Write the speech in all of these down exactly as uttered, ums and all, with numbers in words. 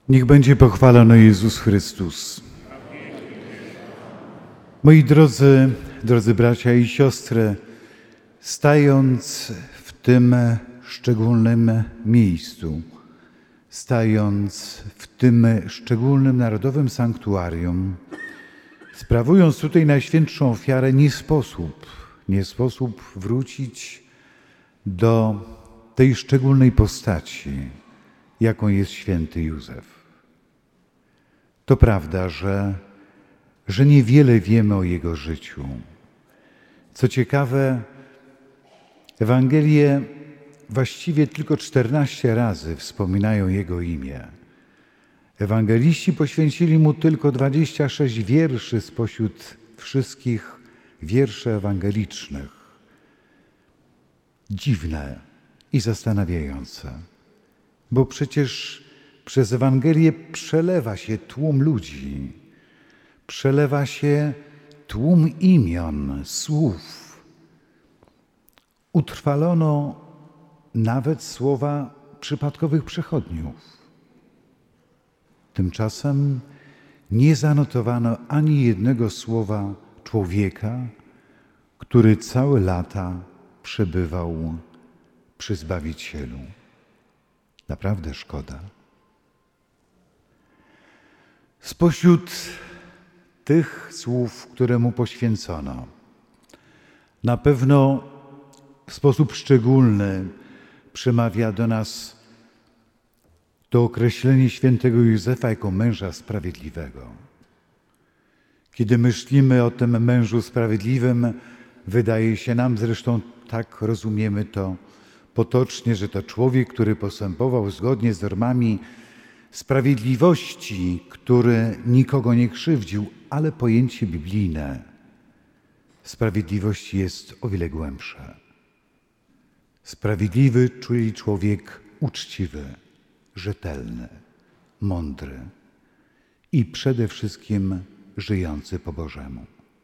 Niech będzie pochwalony Jezus Chrystus. Moi drodzy, drodzy bracia i siostry, stając w tym szczególnym miejscu, stając w tym szczególnym narodowym sanktuarium, sprawując tutaj najświętszą ofiarę, nie sposób, nie sposób wrócić do tej szczególnej postaci, jaką jest święty Józef. To prawda, że, że niewiele wiemy o jego życiu. Co ciekawe, Ewangelie właściwie tylko czternaście razy wspominają jego imię. Ewangeliści poświęcili mu tylko dwadzieścia sześć wierszy spośród wszystkich wierszy ewangelicznych. Dziwne i zastanawiające, bo przecież przez Ewangelię przelewa się tłum ludzi, przelewa się tłum imion, słów. Utrwalono nawet słowa przypadkowych przechodniów. Tymczasem nie zanotowano ani jednego słowa człowieka, który całe lata przebywał przy Zbawicielu. Naprawdę szkoda. Spośród tych słów, które mu poświęcono, na pewno w sposób szczególny przemawia do nas to określenie świętego Józefa jako męża sprawiedliwego. Kiedy myślimy o tym mężu sprawiedliwym, wydaje się nam, zresztą tak rozumiemy to potocznie, że to człowiek, który postępował zgodnie z normami sprawiedliwości, który nikogo nie krzywdził, ale pojęcie biblijne sprawiedliwości jest o wiele głębsze. Sprawiedliwy, czyli człowiek uczciwy, rzetelny, mądry i przede wszystkim żyjący po Bożemu.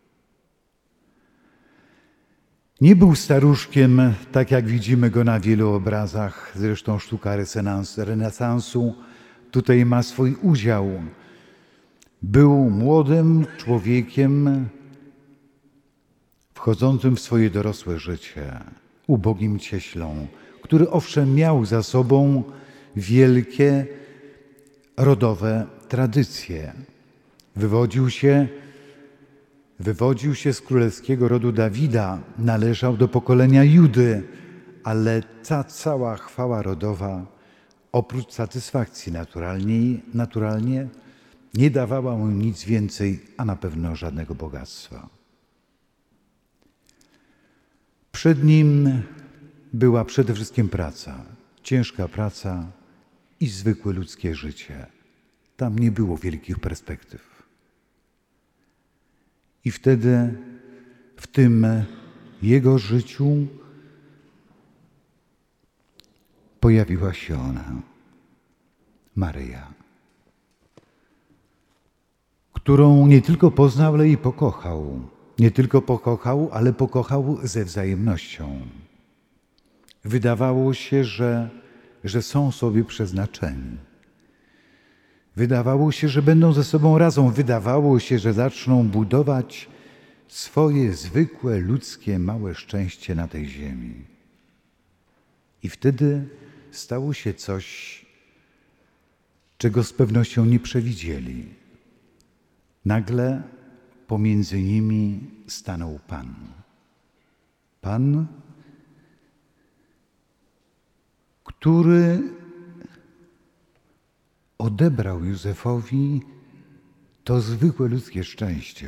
Nie był staruszkiem, tak jak widzimy go na wielu obrazach, zresztą sztuka renesansu tutaj ma swój udział. Był młodym człowiekiem wchodzącym w swoje dorosłe życie, ubogim cieślą, który owszem miał za sobą wielkie rodowe tradycje. Wywodził się, wywodził się z królewskiego rodu Dawida, należał do pokolenia Judy, ale ta cała chwała rodowa, oprócz satysfakcji naturalnie, naturalnie nie dawała mu nic więcej, a na pewno żadnego bogactwa. Przed nim była przede wszystkim praca, ciężka praca i zwykłe ludzkie życie. Tam nie było wielkich perspektyw. I wtedy w tym jego życiu pojawiła się ona, Maryja, którą nie tylko poznał, ale i pokochał. Nie tylko pokochał, ale pokochał ze wzajemnością. Wydawało się, że, że są sobie przeznaczeni. Wydawało się, że będą ze sobą razem. Wydawało się, że zaczną budować swoje zwykłe, ludzkie, małe szczęście na tej ziemi. I wtedy stało się coś, czego z pewnością nie przewidzieli. Nagle pomiędzy nimi stanął Pan. Pan, który odebrał Józefowi to zwykłe ludzkie szczęście.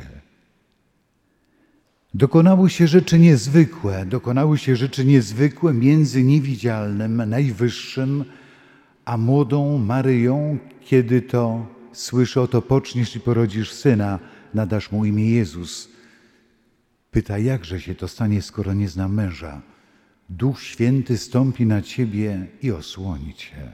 Dokonały się rzeczy niezwykłe, dokonały się rzeczy niezwykłe między niewidzialnym, najwyższym, a młodą Maryją, kiedy to słyszy: oto poczniesz i porodzisz syna, nadasz mu imię Jezus. Pyta, jakże się to stanie, skoro nie zna męża? Duch Święty stąpi na ciebie i osłoni cię.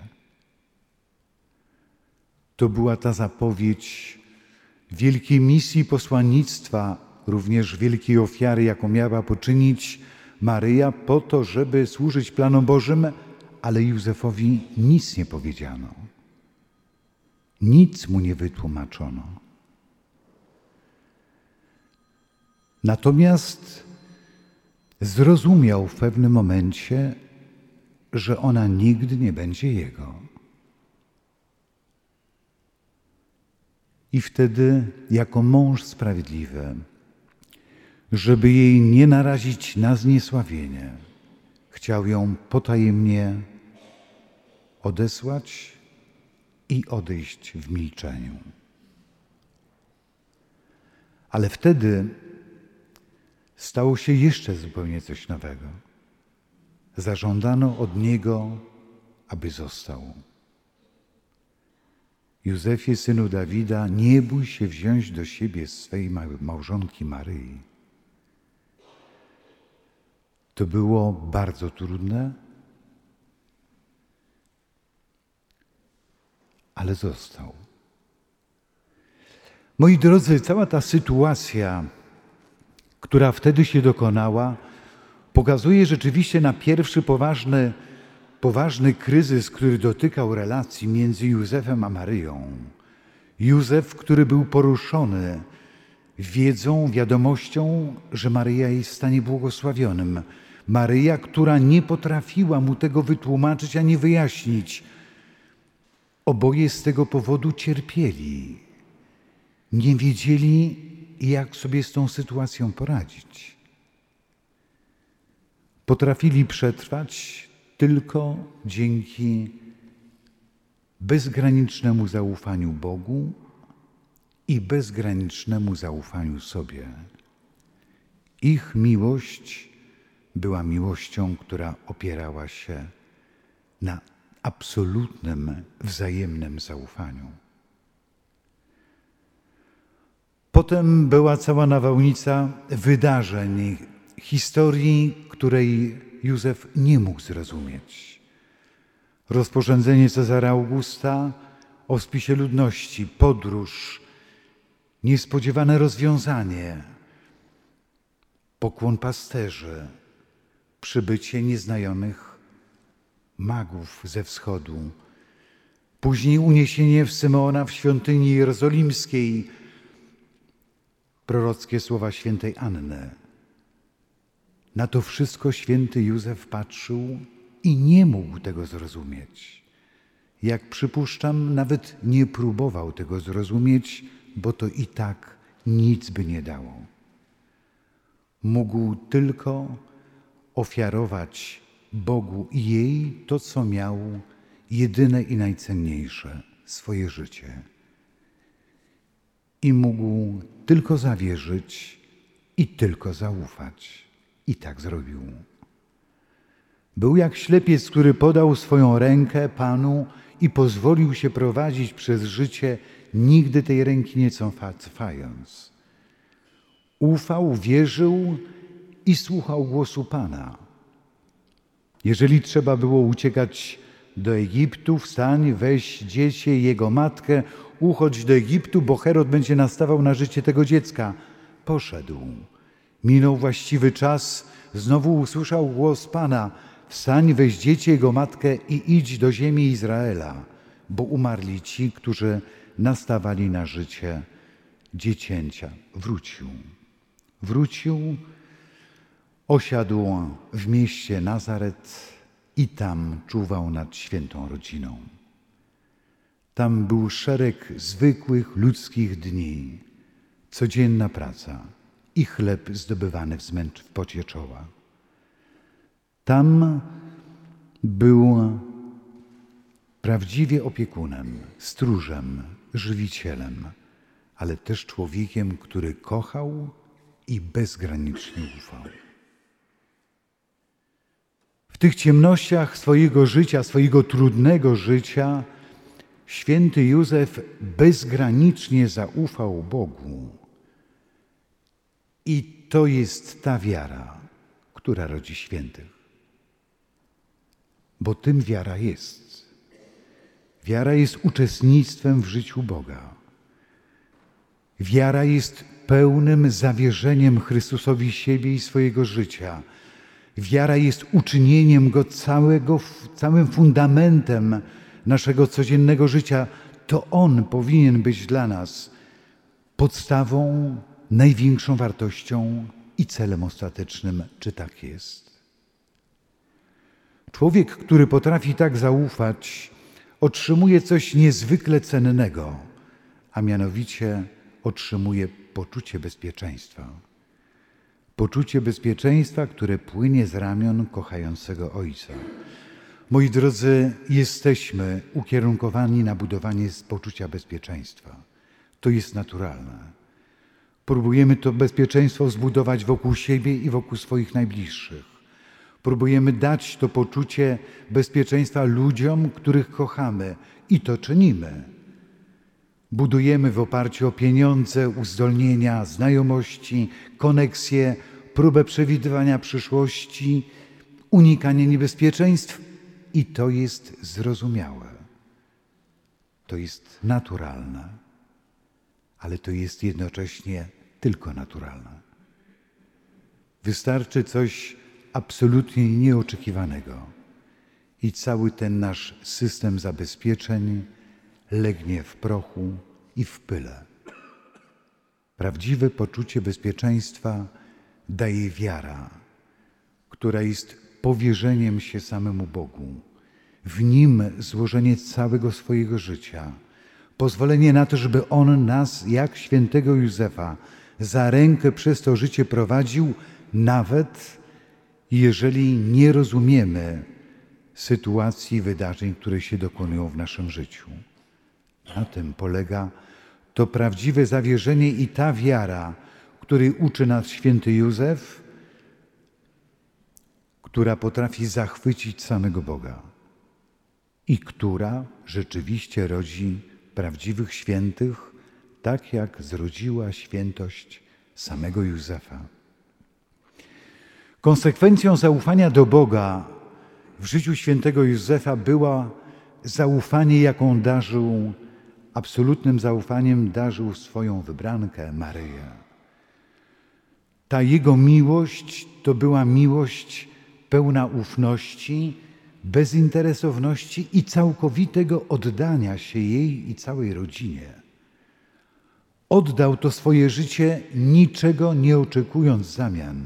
To była ta zapowiedź wielkiej misji posłannictwa, również wielkiej ofiary, jaką miała poczynić Maryja po to, żeby służyć planom Bożym, ale Józefowi nic nie powiedziano. Nic mu nie wytłumaczono. Natomiast zrozumiał w pewnym momencie, że ona nigdy nie będzie jego. I wtedy, jako mąż sprawiedliwy, żeby jej nie narazić na zniesławienie, chciał ją potajemnie odesłać i odejść w milczeniu. Ale wtedy stało się jeszcze zupełnie coś nowego. Zażądano od niego, aby został. Józefie, synu Dawida, nie bój się wziąć do siebie swej małżonki Maryi. To było bardzo trudne, ale został. Moi drodzy, cała ta sytuacja, która wtedy się dokonała, pokazuje rzeczywiście na pierwszy poważny, poważny kryzys, który dotykał relacji między Józefem a Maryją. Józef, który był poruszony wiedzą, wiadomością, że Maryja jest w stanie błogosławionym. Maryja, która nie potrafiła mu tego wytłumaczyć ani wyjaśnić. Oboje z tego powodu cierpieli. Nie wiedzieli, jak sobie z tą sytuacją poradzić. Potrafili przetrwać tylko dzięki bezgranicznemu zaufaniu Bogu i bezgranicznemu zaufaniu sobie. Ich miłość była miłością, która opierała się na absolutnym, wzajemnym zaufaniu. Potem była cała nawałnica wydarzeń, historii, której Józef nie mógł zrozumieć. Rozporządzenie Cezara Augusta o spisie ludności, podróż, niespodziewane rozwiązanie, pokłon pasterzy, przybycie nieznajomych magów ze wschodu, później uniesienie w Symeona w świątyni jerozolimskiej, prorockie słowa świętej Anny. Na to wszystko święty Józef patrzył i nie mógł tego zrozumieć. Jak przypuszczam, nawet nie próbował tego zrozumieć, bo to i tak nic by nie dało. Mógł tylko ofiarować Bogu i jej to, co miał, jedyne i najcenniejsze, swoje życie. I mógł tylko zawierzyć i tylko zaufać. I tak zrobił. Był jak ślepiec, który podał swoją rękę Panu i pozwolił się prowadzić przez życie, nigdy tej ręki nie cofając. Ufał, wierzył i słuchał głosu Pana. Jeżeli trzeba było uciekać do Egiptu, wstań, weź dziecię i jego matkę, uchodź do Egiptu, bo Herod będzie nastawał na życie tego dziecka. Poszedł. Minął właściwy czas, znowu usłyszał głos Pana. Wstań, weź dziecię, jego matkę i idź do ziemi Izraela, bo umarli ci, którzy nastawali na życie dziecięcia. Wrócił. Wrócił, osiadł w mieście Nazaret i tam czuwał nad świętą rodziną. Tam był szereg zwykłych ludzkich dni, codzienna praca i chleb zdobywany w zmęcz w pocie czoła. Tam był prawdziwie opiekunem, stróżem, żywicielem, ale też człowiekiem, który kochał i bezgranicznie ufał. W tych ciemnościach swojego życia, swojego trudnego życia, święty Józef bezgranicznie zaufał Bogu. I to jest ta wiara, która rodzi świętych. Bo tym wiara jest. Wiara jest uczestnictwem w życiu Boga. Wiara jest pełnym zawierzeniem Chrystusowi siebie i swojego życia. Wiara jest uczynieniem Go całego, całym fundamentem naszego codziennego życia. to On powinien być dla nas podstawą, największą wartością i celem ostatecznym. Czy tak jest? Człowiek, który potrafi tak zaufać, otrzymuje coś niezwykle cennego, a mianowicie otrzymuje poczucie bezpieczeństwa. Poczucie bezpieczeństwa, które płynie z ramion kochającego Ojca. Moi drodzy, jesteśmy ukierunkowani na budowanie poczucia bezpieczeństwa. To jest naturalne. Próbujemy to bezpieczeństwo zbudować wokół siebie i wokół swoich najbliższych. Próbujemy dać to poczucie bezpieczeństwa ludziom, których kochamy i to czynimy. Budujemy w oparciu o pieniądze, uzdolnienia, znajomości, koneksje, próbę przewidywania przyszłości, unikanie niebezpieczeństw i to jest zrozumiałe. To jest naturalne, ale to jest jednocześnie tylko naturalne. Wystarczy coś absolutnie nieoczekiwanego i cały ten nasz system zabezpieczeń legnie w prochu i w pyle. Prawdziwe poczucie bezpieczeństwa daje wiara, która jest powierzeniem się samemu Bogu. W Nim złożenie całego swojego życia, pozwolenie na to, żeby On nas, jak świętego Józefa, za rękę przez to życie prowadził, nawet jeżeli nie rozumiemy sytuacji, wydarzeń, które się dokonują w naszym życiu. Na tym polega to prawdziwe zawierzenie i ta wiara, której uczy nas święty Józef, która potrafi zachwycić samego Boga i która rzeczywiście rodzi prawdziwych świętych, tak jak zrodziła świętość samego Józefa. Konsekwencją zaufania do Boga w życiu świętego Józefa była zaufanie, jaką darzył, absolutnym zaufaniem darzył swoją wybrankę Maryję. Ta jego miłość to była miłość pełna ufności, bezinteresowności i całkowitego oddania się jej i całej rodzinie. Oddał to swoje życie, niczego nie oczekując w zamian.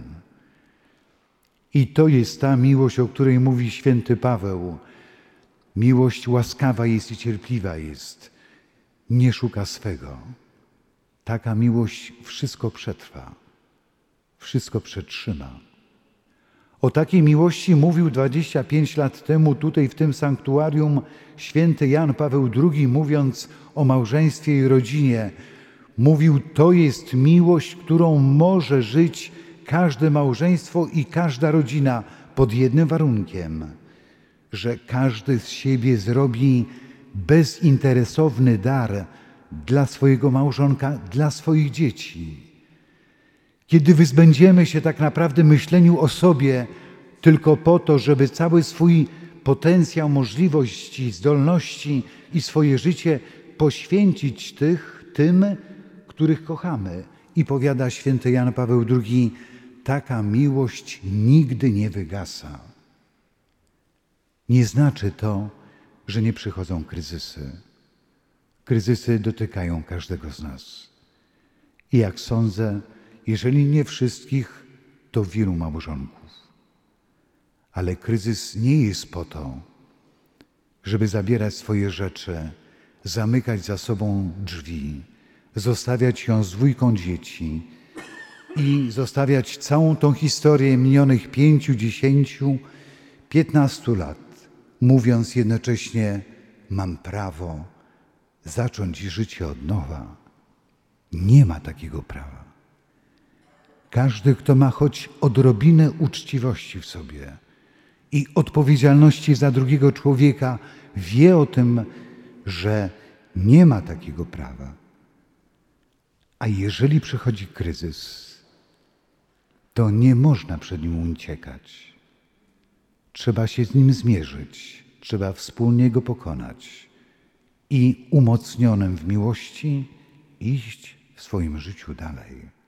I to jest ta miłość, o której mówi święty Paweł. Miłość łaskawa jest i cierpliwa jest, nie szuka swego. Taka miłość wszystko przetrwa, wszystko przetrzyma. O takiej miłości mówił dwadzieścia pięć lat temu tutaj w tym sanktuarium święty Jan Paweł drugi, mówiąc o małżeństwie i rodzinie. Mówił, to jest miłość, którą może żyć każde małżeństwo i każda rodzina pod jednym warunkiem, że każdy z siebie zrobi bezinteresowny dar dla swojego małżonka, dla swoich dzieci. Kiedy wyzbędziemy się tak naprawdę myśleniu o sobie tylko po to, żeby cały swój potencjał, możliwości, zdolności i swoje życie poświęcić tych, tym, których kochamy. I powiada święty Jan Paweł drugi, taka miłość nigdy nie wygasa. Nie znaczy to, że nie przychodzą kryzysy. Kryzysy dotykają każdego z nas. I jak sądzę, jeżeli nie wszystkich, to wielu małżonków. Ale kryzys nie jest po to, żeby zabierać swoje rzeczy, zamykać za sobą drzwi, zostawiać ją z dwójką dzieci i zostawiać całą tą historię minionych pięciu, dziesięciu, piętnastu lat, mówiąc jednocześnie, mam prawo zacząć życie od nowa. Nie ma takiego prawa. Każdy, kto ma choć odrobinę uczciwości w sobie i odpowiedzialności za drugiego człowieka, wie o tym, że nie ma takiego prawa. A jeżeli przychodzi kryzys, to nie można przed nim uciekać. Trzeba się z nim zmierzyć, trzeba wspólnie go pokonać i umocnionym w miłości iść w swoim życiu dalej.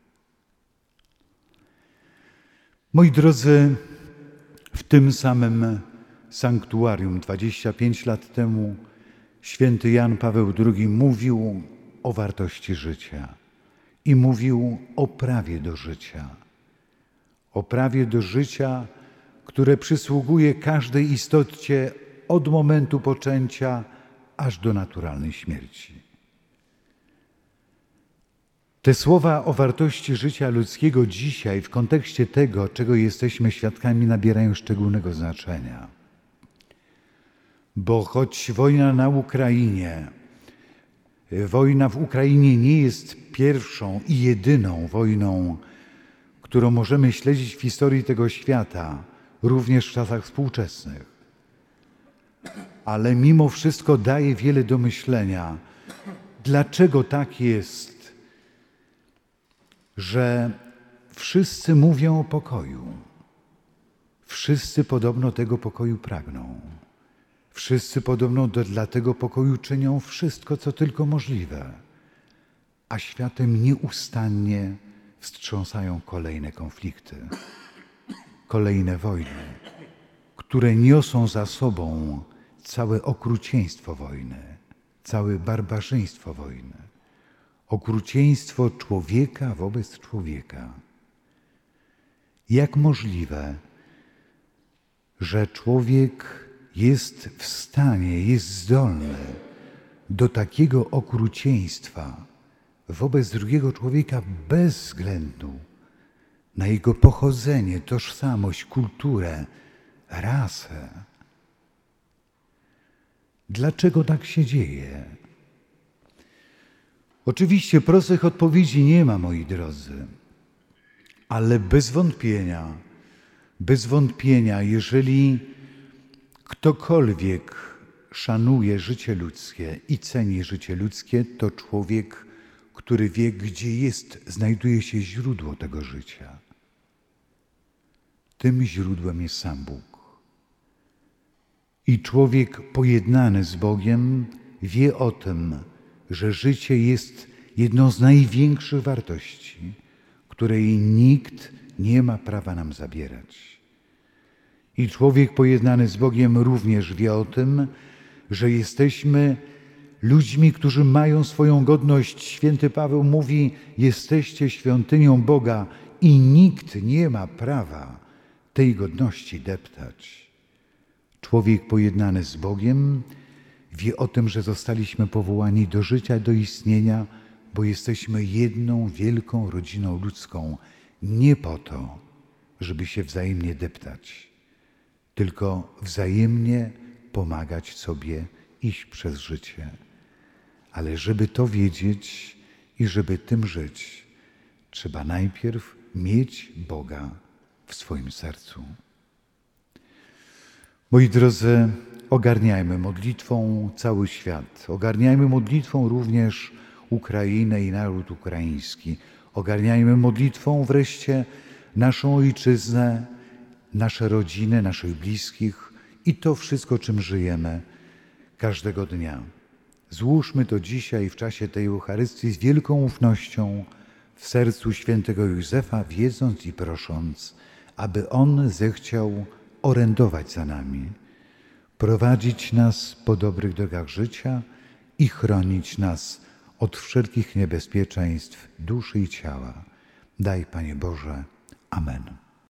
Moi drodzy, w tym samym sanktuarium dwadzieścia pięć lat temu Święty Jan Paweł drugi mówił o wartości życia i mówił o prawie do życia. O prawie do życia, które przysługuje każdej istocie od momentu poczęcia aż do naturalnej śmierci. Te słowa o wartości życia ludzkiego dzisiaj w kontekście tego, czego jesteśmy świadkami, nabierają szczególnego znaczenia. Bo choć wojna na Ukrainie, wojna w Ukrainie nie jest pierwszą i jedyną wojną, którą możemy śledzić w historii tego świata, również w czasach współczesnych. Ale mimo wszystko daje wiele do myślenia. Dlaczego tak jest, że wszyscy mówią o pokoju? Wszyscy podobno tego pokoju pragną. Wszyscy podobno do, dla tego pokoju czynią wszystko, co tylko możliwe. A światem nieustannie wstrząsają kolejne konflikty, kolejne wojny, które niosą za sobą całe okrucieństwo wojny, całe barbarzyństwo wojny, okrucieństwo człowieka wobec człowieka. Jak możliwe, że człowiek jest w stanie, jest zdolny do takiego okrucieństwa wobec drugiego człowieka bez względu na jego pochodzenie, tożsamość, kulturę, rasę? Dlaczego tak się dzieje? Oczywiście prostych odpowiedzi nie ma, moi drodzy, ale bez wątpienia, bez wątpienia, jeżeli ktokolwiek szanuje życie ludzkie i ceni życie ludzkie, to człowiek, który wie, gdzie jest, znajduje się źródło tego życia. Tym źródłem jest sam Bóg. I człowiek pojednany z Bogiem wie o tym, że życie jest jedną z największych wartości, której nikt nie ma prawa nam zabierać. I człowiek pojednany z Bogiem również wie o tym, że jesteśmy ludźmi, którzy mają swoją godność. Święty Paweł mówi: jesteście świątynią Boga i nikt nie ma prawa tej godności deptać. Człowiek pojednany z Bogiem wie o tym, że zostaliśmy powołani do życia, do istnienia, bo jesteśmy jedną wielką rodziną ludzką. Nie po to, żeby się wzajemnie deptać, tylko wzajemnie pomagać sobie iść przez życie. Ale żeby to wiedzieć i żeby tym żyć, trzeba najpierw mieć Boga w swoim sercu. Moi drodzy, ogarniajmy modlitwą cały świat. Ogarniajmy modlitwą również Ukrainę i naród ukraiński. Ogarniajmy modlitwą wreszcie naszą ojczyznę, nasze rodziny, naszych bliskich i to wszystko, czym żyjemy każdego dnia. Złóżmy to dzisiaj w czasie tej Eucharystii z wielką ufnością w sercu świętego Józefa, wiedząc i prosząc, aby On zechciał orędować za nami, prowadzić nas po dobrych drogach życia i chronić nas od wszelkich niebezpieczeństw duszy i ciała. Daj, Panie Boże. Amen.